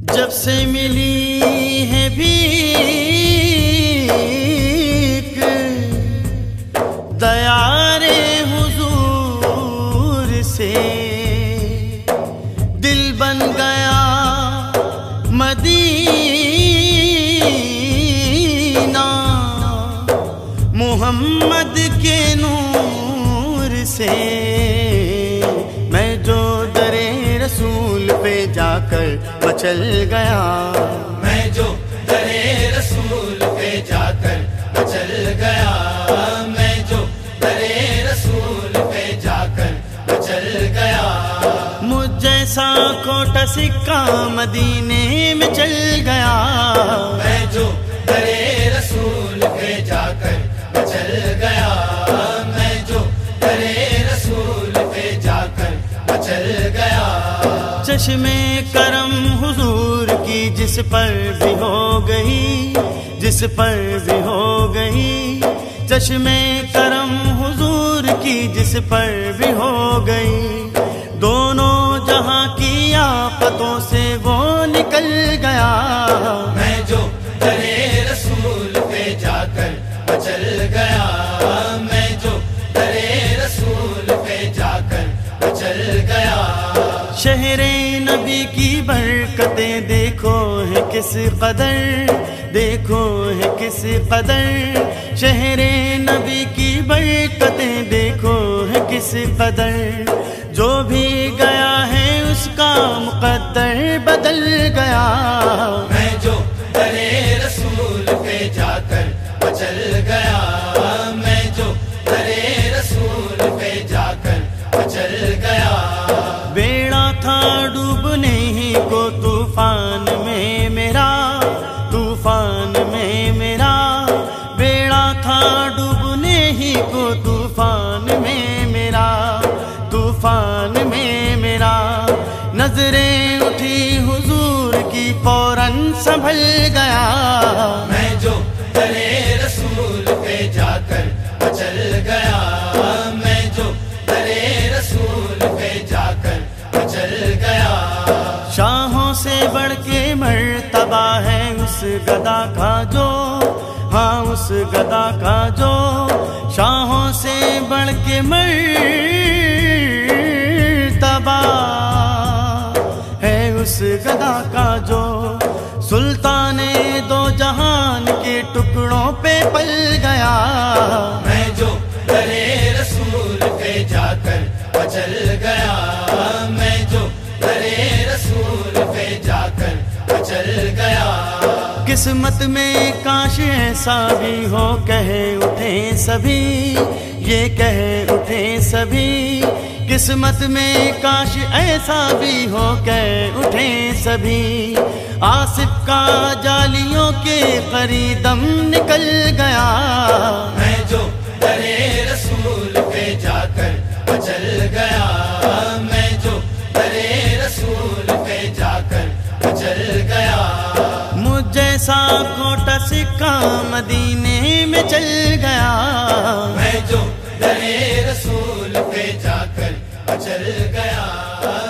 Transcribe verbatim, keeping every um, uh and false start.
جب سے ملی ہے بھیک دیار حضور سے، دل بن گیا مدینہ محمد کے نور سے۔ میں جو در رسول پہ جا کر مچل گیا، میں جو در رسول پہ جا کر مچل گیا، میں جو در رسول پہ جا کر مچل گیا۔ مجھ جیسا کوٹا سکہ مدینے میں چل گیا، میں جو در رسول پہ جا کر مچل گیا، میں جو در رسول پہ جا کر مچل گیا۔ چشمے کرم حضور کی جس پر بھی ہو گئی، جس پر بھی ہو گئی، چشمے کرم حضور کی جس پر بھی ہو گئی، دونوں جہاں کی آفتوں سے وہ نکل گیا۔ میں جو در رسول پہ جا کر مچل گیا، میں جو در رسول پہ جا کر مچل گیا۔ شہر نبی کی برکتیں دیکھو ہے کس قدر، دیکھو ہے کس قدر، شہر نبی کی برکتیں دیکھو ہے کس قدر، جو بھی گیا ہے اس کا مقدر بدل گیا۔ میں جو در رسول پہ جا کر مچل گیا، میں جو در رسول پہ جا کر مچل گیا۔ بیڑا تھا ڈوبنے ہی کو طوفان میں میرا، طوفان میں میرا، بیڑا تھا ڈوبنے ہی کو طوفان میں میرا، طوفان میں میرا، نظریں اٹھی حضور کی فوراً سنبھل گیا۔ میں جو در رسول پہ جا کر مچل گیا، میں جو در رسول پہ جا کر مچل گیا۔ شاہوں سے بڑھ کے مرتبہ ہے اس گدا کا جو، ہاں اس گدا کا جو، شاہوں سے بڑھ کے مرتبہ ہے اس گدا کا جو، سلطان دو جہان کے ٹکڑوں پہ پل گیا۔ میں جو در رسول پہ جا کر مچل گیا، میں جو در رسول پہ جا کر مچل گیا۔ قسمت میں کاش ایسا بھی ہو کہے اٹھے سبھی، یہ کہے اٹھے سبھی، قسمت میں کاش ایسا بھی ہو کہے اٹھے سبھی، آصف کا جالیوں کے قریدم نکل گیا۔ میں جو در رسول پہ جا کر مچل گیا، میں جو در رسول پہ جا کر مچل گیا۔ مجھ جیسا کوٹا سکہ مدینے میں چل گیا، میں جو در رسول پہ جا کر مچل گیا۔